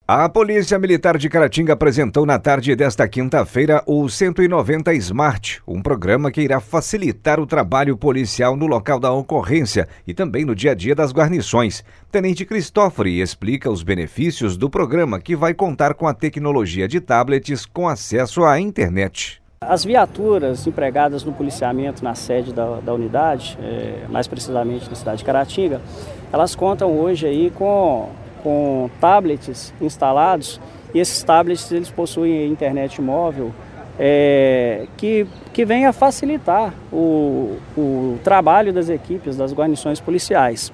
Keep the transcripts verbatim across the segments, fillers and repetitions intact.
A Polícia Militar de Caratinga apresentou na tarde desta quinta-feira o cento e noventa Smart, um programa que irá facilitar o trabalho policial no local da ocorrência e também no dia a dia das guarnições. Tenente Cristófori explica os benefícios do programa, que vai contar com a tecnologia de tablets com acesso à internet. As viaturas empregadas no policiamento na sede da, da unidade, é, mais precisamente na cidade de Caratinga, elas contam hoje aí com... com tablets instalados, e esses tablets eles possuem internet móvel é, que, que vem a facilitar o, o trabalho das equipes, das guarnições policiais.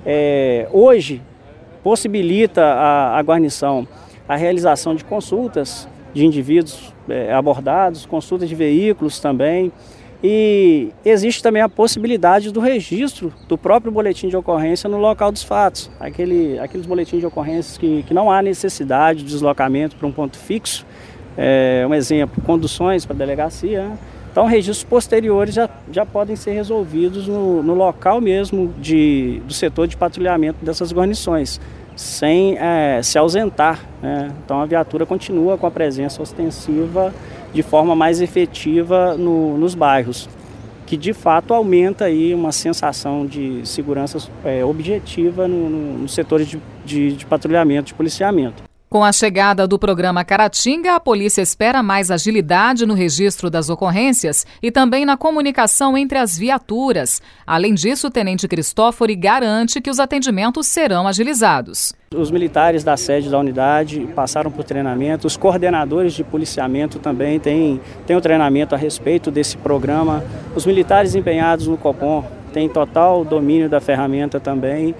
É, hoje possibilita a, a guarnição a realização de consultas de indivíduos é, abordados, consultas de veículos também. E existe também a possibilidade do registro do próprio boletim de ocorrência no local dos fatos. Aquele, aqueles boletins de ocorrências que, que não há necessidade de deslocamento para um ponto fixo. É, um exemplo, conduções para a delegacia. Né? Então, registros posteriores já, já podem ser resolvidos no, no local mesmo de, do setor de patrulhamento dessas guarnições, sem é, se ausentar. Né? Então, a viatura continua com a presença ostensiva de forma mais efetiva no, nos bairros, que de fato aumenta aí uma sensação de segurança é, objetiva no, no, no setor de, de, de patrulhamento, de policiamento. Com a chegada do programa Caratinga, a polícia espera mais agilidade no registro das ocorrências e também na comunicação entre as viaturas. Além disso, o Tenente Cristófori garante que os atendimentos serão agilizados. Os militares da sede da unidade passaram por treinamento, os coordenadores de policiamento também têm, têm o treinamento a respeito desse programa. Os militares empenhados no Copom têm total domínio da ferramenta também.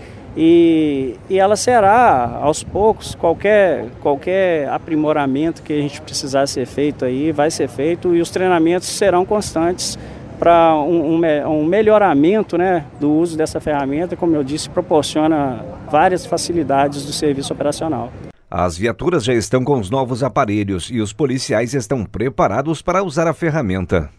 E, e ela será, aos poucos, qualquer, qualquer aprimoramento que a gente precisar ser feito aí, vai ser feito, e os treinamentos serão constantes para um, um, um melhoramento, né, do uso dessa ferramenta. Como eu disse, proporciona várias facilidades do serviço operacional. As viaturas já estão com os novos aparelhos e os policiais estão preparados para usar a ferramenta.